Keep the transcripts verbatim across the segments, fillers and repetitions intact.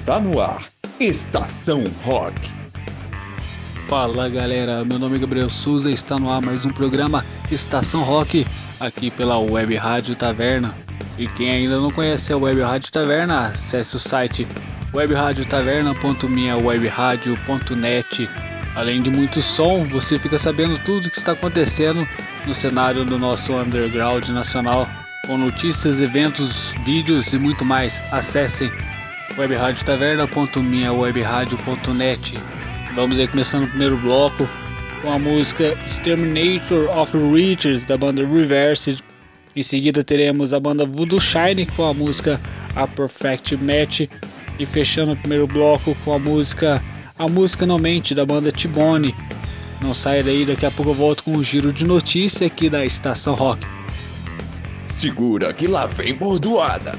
Está no ar, Estação Rock. Fala galera, meu nome é Gabriel Souza e está no ar mais um programa Estação Rock, aqui pela Web Rádio Taverna. E quem ainda não conhece a Web Rádio Taverna, acesse o site web radio taverna ponto minha web radio ponto net. Além de muito som, você fica sabendo tudo o que está acontecendo no cenário do nosso underground nacional, com notícias, eventos, vídeos e muito mais. Acessem web radio taverna ponto minha web radio ponto net. Vamos aí começando o primeiro bloco com a música Exterminator of Riches da banda Reversed. Em seguida teremos a banda Voodoo Shine com a música A Perfect Match. E fechando o primeiro bloco com a música A Música Não Mente da banda T-Bone. Não saia daí, daqui a pouco eu volto com um giro de notícia aqui da Estação Rock. Segura que lá vem bordoada.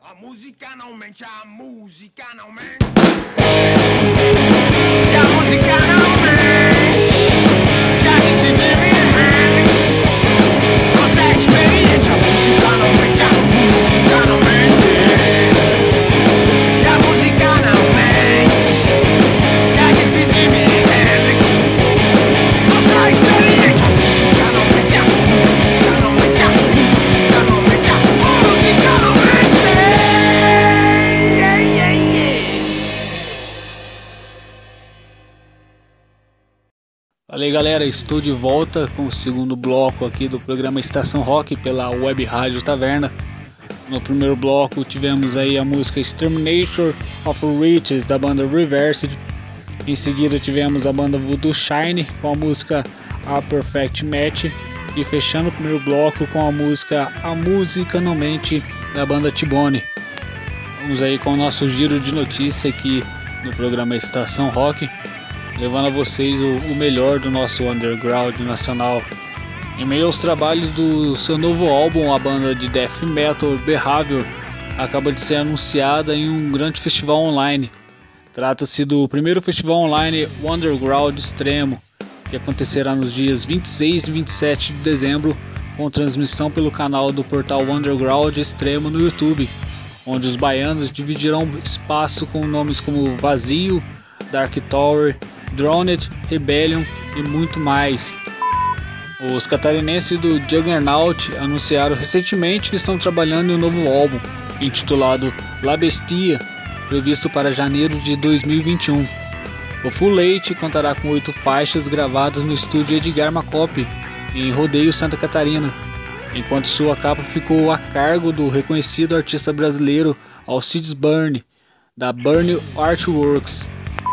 A música não mente, a música não mente. E a música não mente. E a gente vive mente. Você é experiente, a música não mente, a música não mente. E a música não mente. E a gente vive mente. Você é experiente, a música não mente, a música não mente, a música não mente, a música não mente. Fala aí galera, estou de volta com o segundo bloco aqui do programa Estação Rock pela Web Rádio Taverna. No primeiro bloco tivemos aí a música Exterminator of Riches da banda Reversed. Em seguida tivemos a banda Voodoo Shine com a música A Perfect Match. E fechando o primeiro bloco com a música A Música Não Mente da banda T-Bone. Vamos aí com o nosso giro de notícia aqui no programa Estação Rock, levando a vocês o, o melhor do nosso underground nacional. Em meio aos trabalhos do seu novo álbum, a banda de death metal Behavior acaba de ser anunciada em um grande festival online. Trata-se do primeiro festival online Underground Extremo, que acontecerá nos dias vinte e seis e vinte e sete de dezembro, com transmissão pelo canal do portal Underground Extremo no YouTube, onde os baianos dividirão espaço com nomes como Vazio, Dark Tower, Droned, Rebellion e muito mais. Os catarinenses do Juggernaut anunciaram recentemente que estão trabalhando em um novo álbum, intitulado La Bestia, previsto para janeiro de dois mil e vinte e um. O Full Late contará com oito faixas gravadas no estúdio Edgar Macop, em Rodeio, Santa Catarina, enquanto sua capa ficou a cargo do reconhecido artista brasileiro Alcides Burn, da Burn Artworks.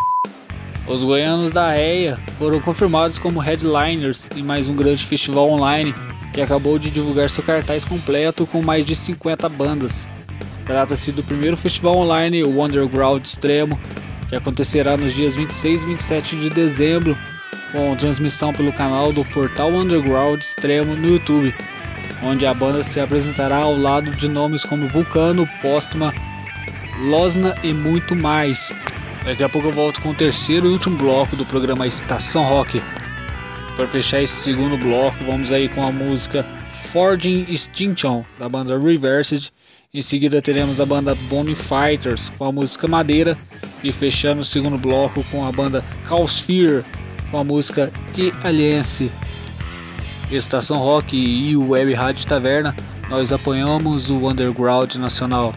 Os goianos da Reia foram confirmados como headliners em mais um grande festival online que acabou de divulgar seu cartaz completo com mais de cinquenta bandas. Trata-se do primeiro festival online, o Underground Extremo, que acontecerá nos dias vinte e seis e vinte e sete de dezembro, com transmissão pelo canal do portal Underground Extremo no YouTube, onde a banda se apresentará ao lado de nomes como Vulcano, Póstuma, Losna e muito mais. Daqui a pouco eu volto com o terceiro e último bloco do programa Estação Rock. Para fechar esse segundo bloco, vamos aí com a música Forging Extinction da banda Reversed. Em seguida teremos a banda Bone Fighters com a música Madeira. E fechando o segundo bloco com a banda Calsphere com a música The Alliance. Estação Rock e o Web Rádio Taverna, nós apoiamos o underground nacional.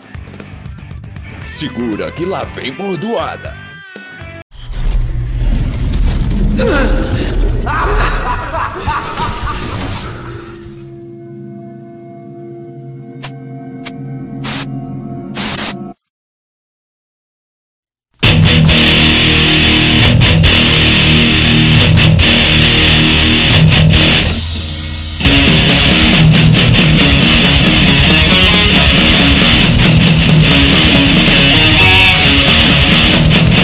Segura que lá vem bordoada. We'll be right back.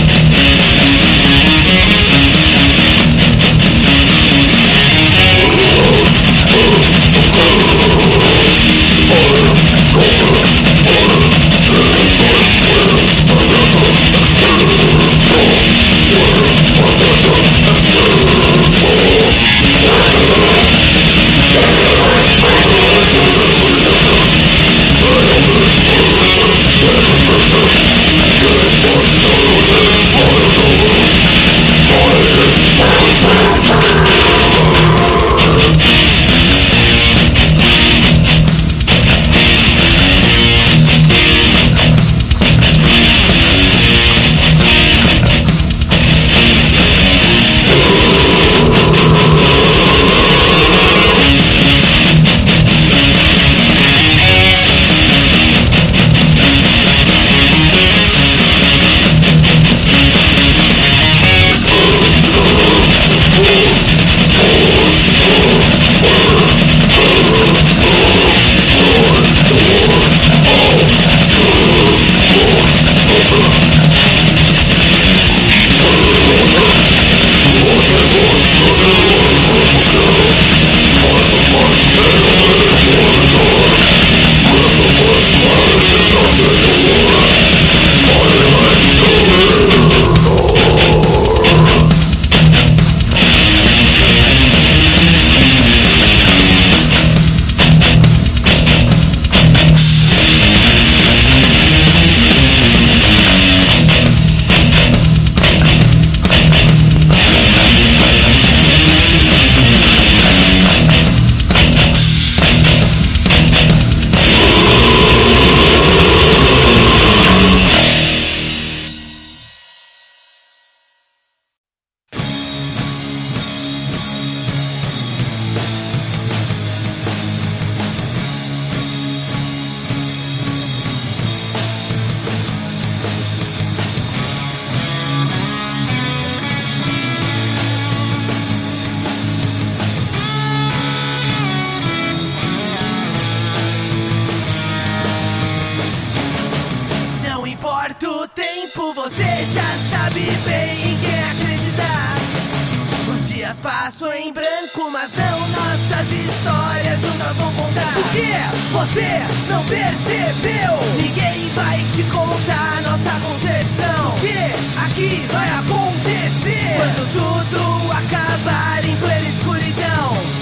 importa o tempo, você já sabe bem em quem acreditar. Os dias passam em branco, mas não nossas histórias juntas vão contar. O que você não percebeu? Ninguém vai te contar nossa concepção. O que aqui vai acontecer quando tudo acabar em plena escuridão?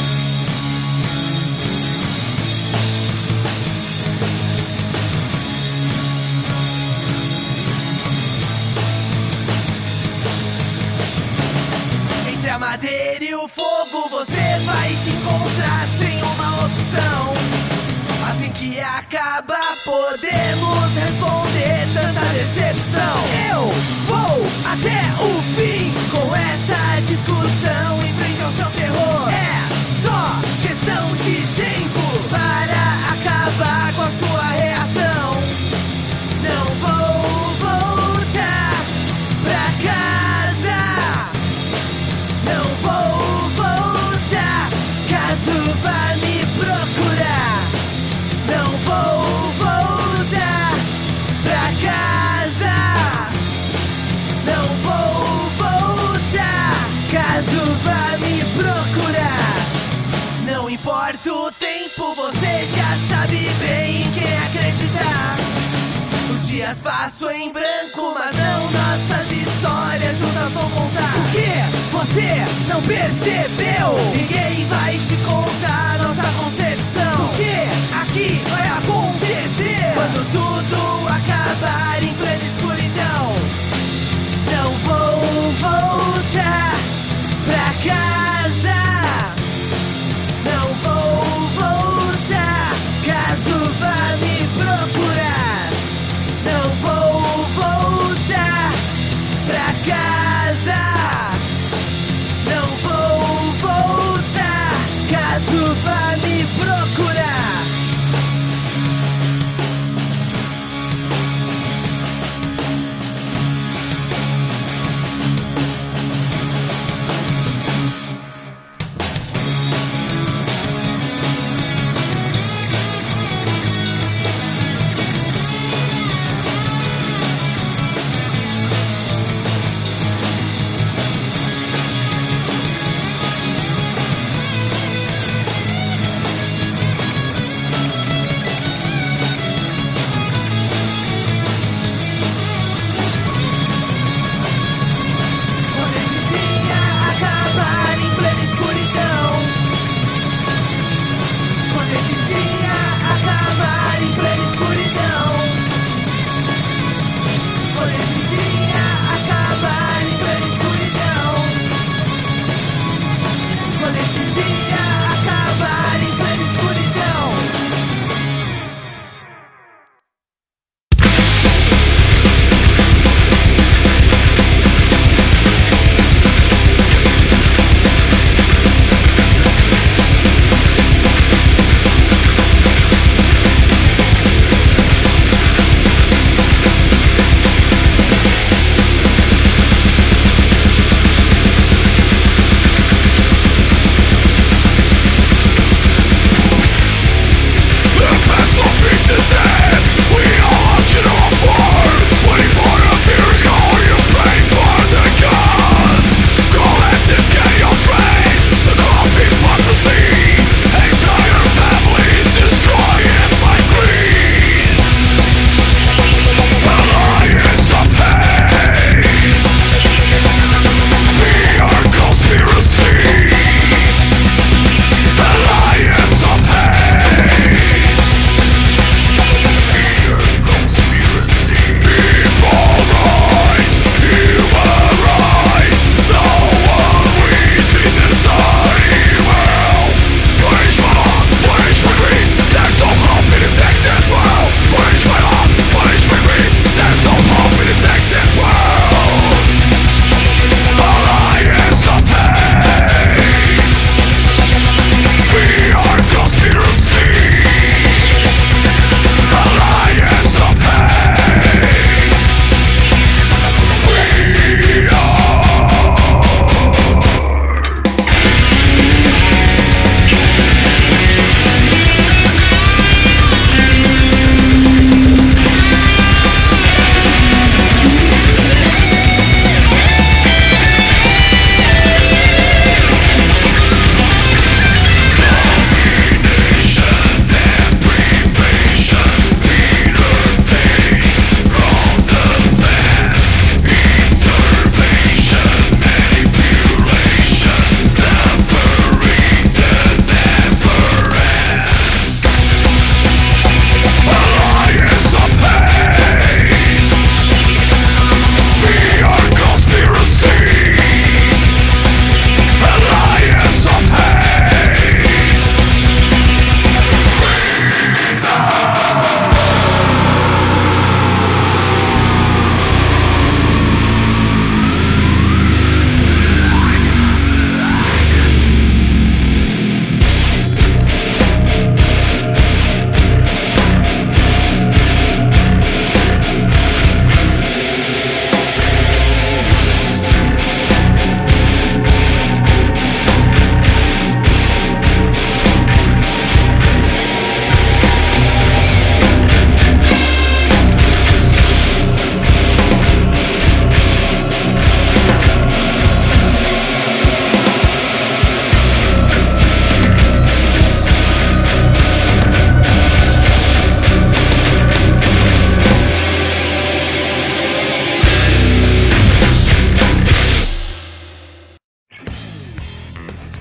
Entre a madeira e o fogo você vai se encontrar sem uma opção. Assim que acaba podemos responder tanta decepção. Eu vou até o fim com essa discussão em frente ao seu terror. É só questão de tempo para acabar com a sua reação. Não vou voltar pra casa. Não vou voltar caso vá me procurar. Não vou voltar pra casa. Não vou voltar caso vá me procurar. Não importa o tempo, você já sabe bem em quem acreditar. Os dias passam em branco, mas não nossas histórias juntas vão contar. O que você não percebeu? Ninguém vai te contar nossa concepção. O que aqui vai acontecer quando tudo acabar em plena escuridão? Não vou voltar pra casa. Não vou voltar caso vá me procurar. Não vou voltar pra casa. Não vou voltar caso vá me procurar.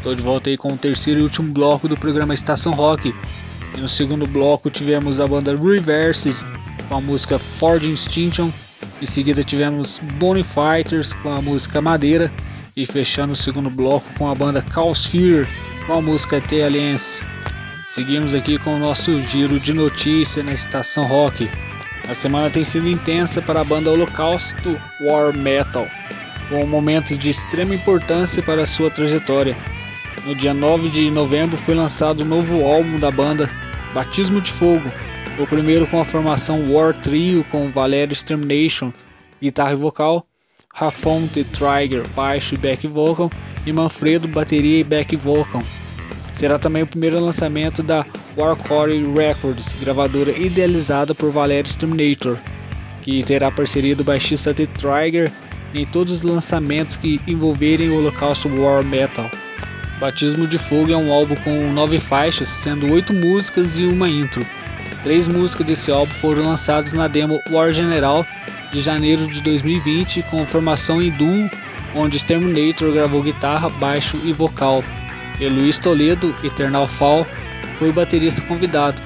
Estou de volta aí com o terceiro e último bloco do programa Estação Rock. E no segundo bloco tivemos a banda Reverse com a música Forged Extinction. Em seguida tivemos Bone Fighters com a música Madeira. E fechando o segundo bloco com a banda Calsphere com a música The Alliance. Seguimos aqui com o nosso giro de notícia na Estação Rock. A semana tem sido intensa para a banda Holocausto War Metal, com momentos de extrema importância para a sua trajetória. No dia nove de novembro foi lançado o novo álbum da banda, Batismo de Fogo, o primeiro com a formação War Trio com Valério Extermination, guitarra e vocal, Rafon The Trigger, baixo e back vocal, e Manfredo, bateria e back vocal. Será também o primeiro lançamento da Warcore Records, gravadora idealizada por Valério Exterminator, que terá parceria do baixista The Trigger em todos os lançamentos que envolverem o Holocausto War Metal. Batismo de Fogo é um álbum com nove faixas, sendo oito músicas e uma intro. Três músicas desse álbum foram lançadas na demo War General de janeiro de dois mil e vinte, com formação em duo, onde Exterminator gravou guitarra, baixo e vocal, e Luiz Toledo, Eternal Fall, foi o baterista convidado.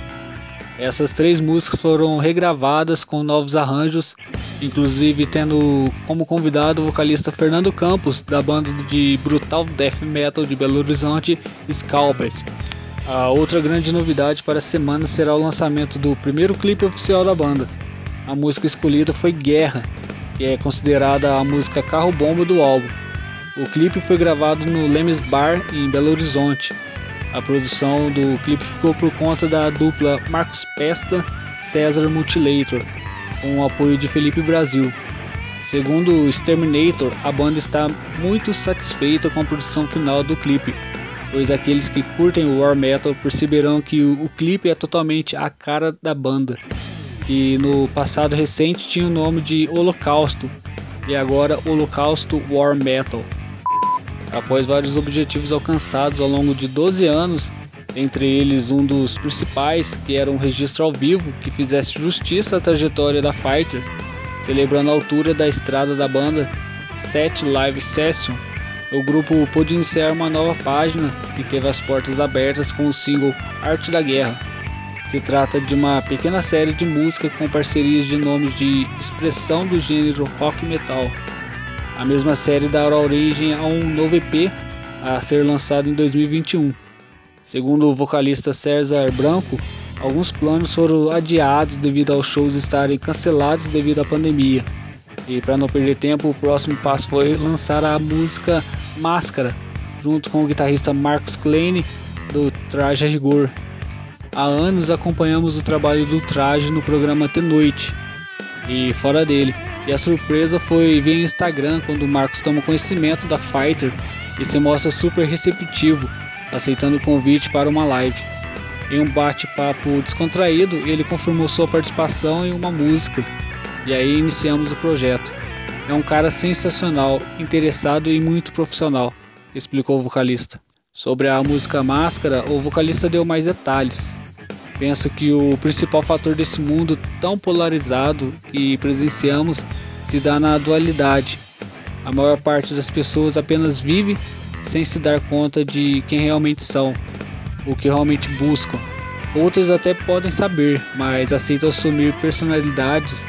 Essas três músicas foram regravadas com novos arranjos, inclusive tendo como convidado o vocalista Fernando Campos, da banda de brutal death metal de Belo Horizonte, Scalped. A outra grande novidade para a semana será o lançamento do primeiro clipe oficial da banda. A música escolhida foi Guerra, que é considerada a música carro-bomba do álbum. O clipe foi gravado no Lemes Bar, em Belo Horizonte. A produção do clipe ficou por conta da dupla Marcos Pesta César Mutilator, com o apoio de Felipe Brasil. Segundo o Exterminator, a banda está muito satisfeita com a produção final do clipe, pois aqueles que curtem o War Metal perceberão que o, o clipe é totalmente a cara da banda, e no passado recente tinha o nome de Holocausto, e agora Holocausto War Metal. Após vários objetivos alcançados ao longo de doze anos, entre eles um dos principais, que era um registro ao vivo que fizesse justiça à trajetória da Fighter, celebrando a altura da estrada da banda Set Live Session, o grupo pôde iniciar uma nova página e teve as portas abertas com o single Arte da Guerra. Se trata de uma pequena série de música com parcerias de nomes de expressão do gênero rock metal. A mesma série dará origem a um novo E P a ser lançado em dois mil e vinte e um. Segundo o vocalista César Branco, alguns planos foram adiados devido aos shows estarem cancelados devido à pandemia. E para não perder tempo, o próximo passo foi lançar a música Máscara, junto com o guitarrista Marcos Klein, do Traje a Rigor. Há anos acompanhamos o trabalho do Traje no programa The Noite e fora dele. E a surpresa foi ver no Instagram quando o Marcos toma conhecimento da Fighter e se mostra super receptivo, aceitando o convite para uma live. Em um bate-papo descontraído, ele confirmou sua participação em uma música, e aí iniciamos o projeto. É um cara sensacional, interessado e muito profissional, explicou o vocalista. Sobre a música Máscara, o vocalista deu mais detalhes. Penso que o principal fator desse mundo tão polarizado que presenciamos se dá na dualidade. A maior parte das pessoas apenas vive sem se dar conta de quem realmente são, o que realmente buscam. Outras até podem saber, mas aceitam assumir personalidades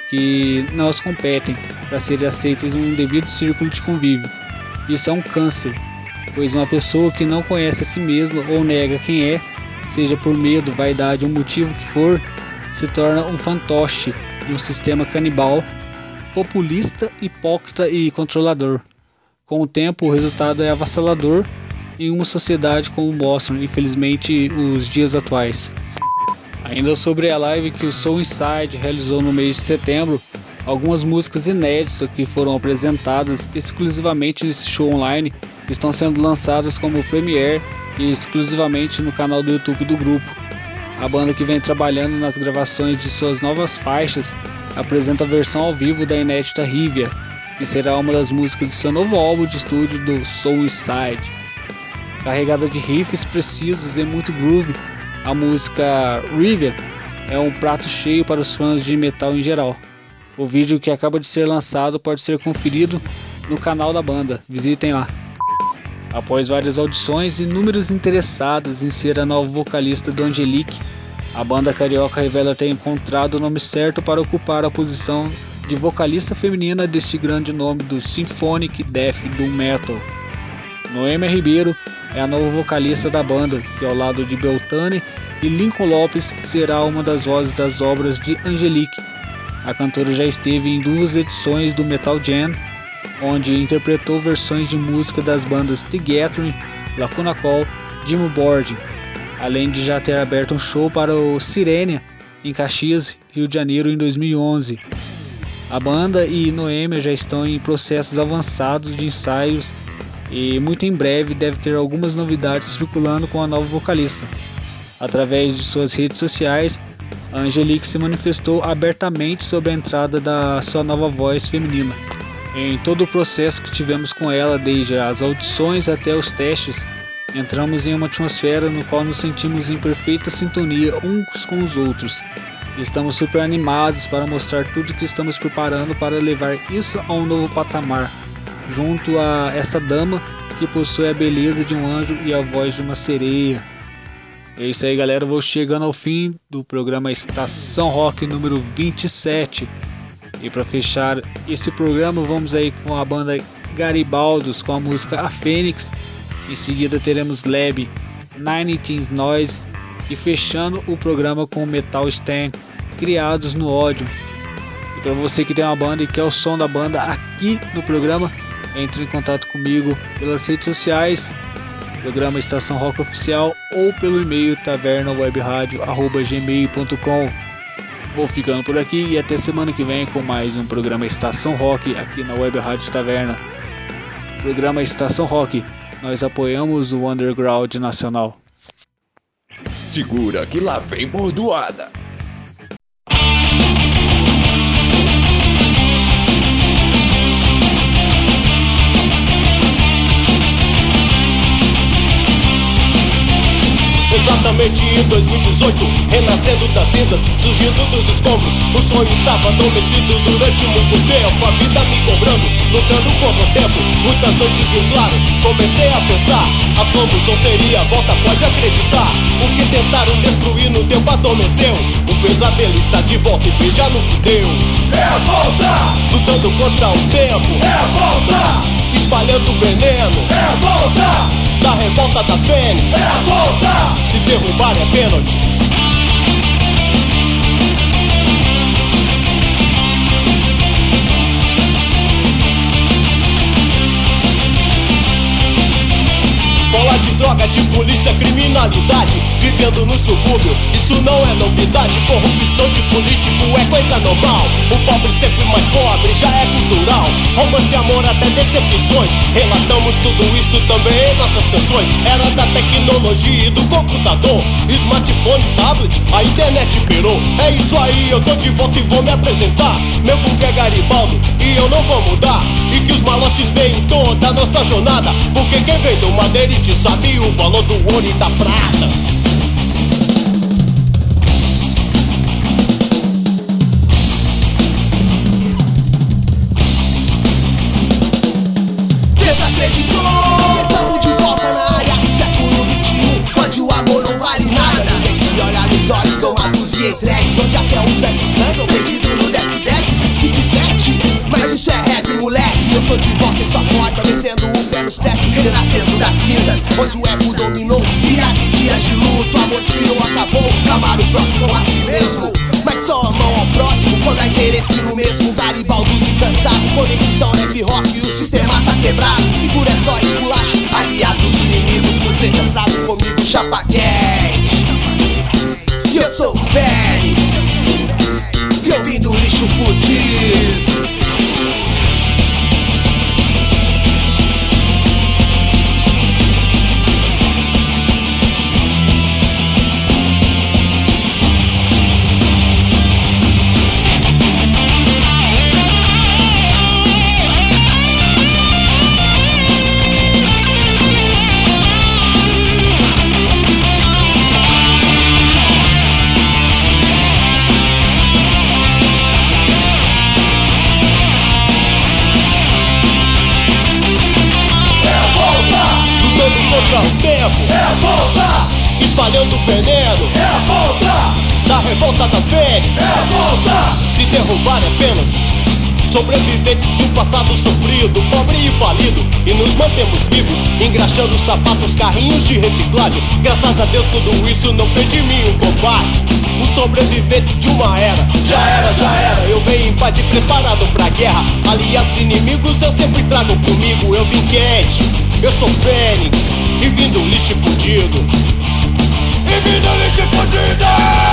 que não as competem para serem aceitas em um devido círculo de convívio. Isso é um câncer, pois uma pessoa que não conhece a si mesma ou nega quem é, seja por medo, vaidade ou motivo que for, se torna um fantoche de um sistema canibal, populista, hipócrita e controlador. Com o tempo, o resultado é avassalador em uma sociedade como mostram, infelizmente, os dias atuais. Ainda sobre a live que o Soul Inside realizou no mês de setembro, algumas músicas inéditas que foram apresentadas exclusivamente nesse show online estão sendo lançadas como premiere e exclusivamente no canal do YouTube do grupo. A banda, que vem trabalhando nas gravações de suas novas faixas, apresenta a versão ao vivo da inédita Rivia, que será uma das músicas do seu novo álbum de estúdio do Soul Inside. Carregada de riffs precisos e muito groove, a música Rivia é um prato cheio para os fãs de metal em geral. O vídeo, que acaba de ser lançado, pode ser conferido no canal da banda, visitem lá. Após várias audições e inúmeros interessados em ser a nova vocalista do Angelique, a banda carioca revela ter encontrado o nome certo para ocupar a posição de vocalista feminina deste grande nome do Symphonic Death Doom Metal. Noêmia Ribeiro é a nova vocalista da banda, que ao lado de Beltane e Lincoln Lopes será uma das vozes das obras de Angelique. A cantora já esteve em duas edições do Metal Jam, onde interpretou versões de música das bandas The Gathering, Lacuna Coil, Dimmu Borgir, além de já ter aberto um show para o Sirenia em Caxias, Rio de Janeiro em dois mil e onze. A banda e Noêmia já estão em processos avançados de ensaios e muito em breve deve ter algumas novidades circulando com a nova vocalista. Através de suas redes sociais, a Angelique se manifestou abertamente sobre a entrada da sua nova voz feminina. Em todo o processo que tivemos com ela, desde as audições até os testes, entramos em uma atmosfera no qual nos sentimos em perfeita sintonia uns com os outros. Estamos super animados para mostrar tudo que estamos preparando para levar isso a um novo patamar, junto a esta dama que possui a beleza de um anjo e a voz de uma sereia. É isso aí, galera, eu vou chegando ao fim do programa Estação Rock número vinte e sete. E para fechar esse programa, vamos aí com a banda Garibaldos com a música A Fênix. Em seguida teremos Lab, Nine Teens Noise e fechando o programa com o Metal Stand, Criados no Ódio. E para você que tem uma banda e quer o som da banda aqui no programa, entre em contato comigo pelas redes sociais, programa Estação Rock Oficial, ou pelo e-mail taverna web radio arroba gmail ponto com. Vou ficando por aqui e até semana que vem com mais um programa Estação Rock aqui na Web Rádio Taverna. Programa Estação Rock, nós apoiamos o underground nacional. Segura que lá vem bordoada. Exatamente em dois mil e dezoito, renascendo das cinzas, surgindo dos escombros. O sonho estava adormecido durante muito tempo, a vida me cobrando, lutando contra o tempo. Muitas noites em claro, comecei a pensar, a solução seria a volta, pode acreditar. O que tentaram destruir no tempo adormeceu. O pesadelo está de volta e veja no que deu. É a volta! Lutando contra o tempo. É a volta! Espalhando veneno. É a volta! Da revolta da Fênix. É a volta! Se derrubar é pênalti. Bola de droga, de polícia, criminalidade, vivendo no subúrbio, isso não é novidade. Corrupção de político é coisa normal. O pobre sempre mais pobre, já é cultural. Romance, amor, até decepções, relatamos tudo isso também em nossas canções. Era da tecnologia e do computador, smartphone, tablet, a internet pirou. É isso aí, eu tô de volta e vou me apresentar. Meu vulgo é Garibaldo e eu não vou mudar. E que os malotes veem toda a nossa jornada, porque quem vem do madeirite sabe o valor do ouro e da prata. Desacreditou, tamo de volta na área, século vinte e um, onde o amor não vale nada. Ninguém se olha nos olhos, domados e entregues, onde até os versos sangram, perdido no desce-desce, skip pet. Mas isso é rap, moleque, eu tô de volta em sua porta, metendo o pé nos trap, renascendo das cinzas, onde o ego dominou. Dias e dias de luto, amor esfriou, acabou. Amar o próximo a si mesmo, mas só a mão ao próximo quando há interesse no mesmo. Garibaldos e cansado, conexão rap rock e o sistema tá quebrado. Segura é só esculacho, aliados inimigos, por tretas trago comigo chapa quente. E eu sou o Fênix, e eu vim do lixo fudido. espalhando veneno. É a volta da revolta da Fênix. É a volta. Se derrubar é pênalti. Sobreviventes de um passado sofrido, pobre e falido, e nos mantemos vivos, engraxando sapatos, carrinhos de reciclagem. Graças a Deus tudo isso não fez de mim um combate. Um sobrevivente de uma era. Já era, já era, eu venho em paz e preparado pra guerra. Aliados e inimigos eu sempre trago comigo. Eu vim quente, eu sou Fênix, e vim do lixo fudido. E vim do lixo fudido.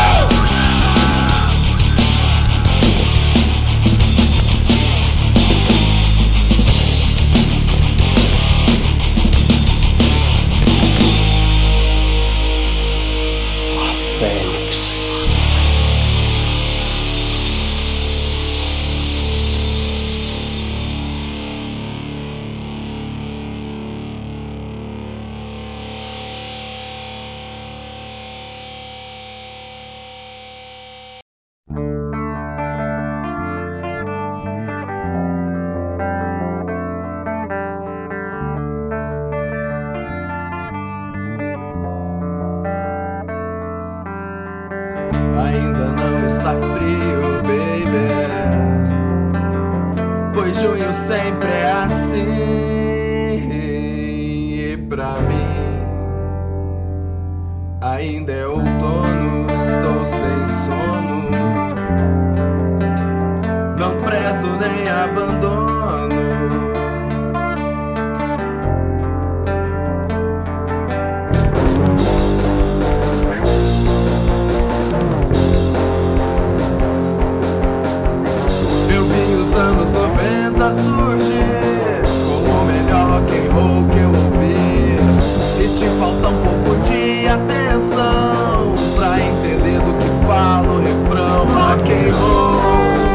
Ainda não está frio, baby, pois junho sempre é assim. E pra mim ainda é outono, estou sem sono, não prezo nem abandono. Anos noventa surgir como o melhor rock and roll que eu ouvi, e te falta um pouco de atenção pra entender do que fala o refrão. Rock and roll.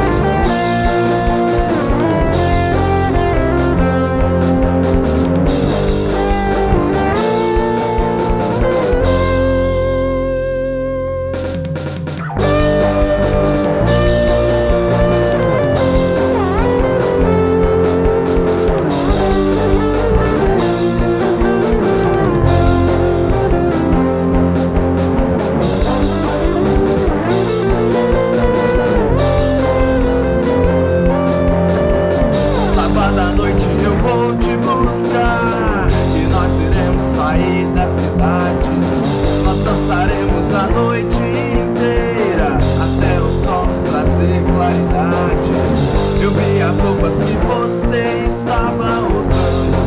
Nós dançaremos a noite inteira até o sol nos trazer claridade. Eu vi as roupas que você estava usando.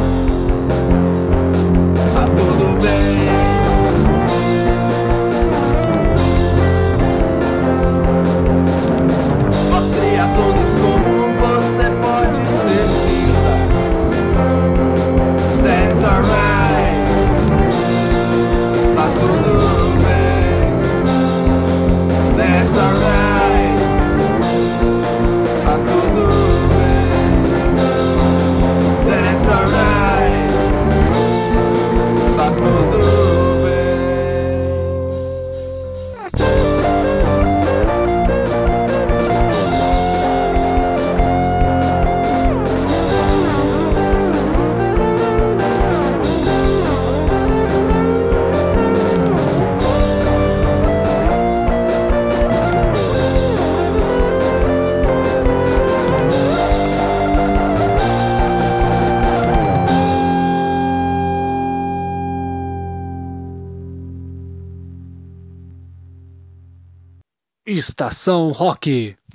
Tá tudo bem. Mostre a todos como você pode ser linda. That's alright. Tá tudo bem. That's alright. Tá tudo bem. That's alright. Tá tudo bem. Estação Rock.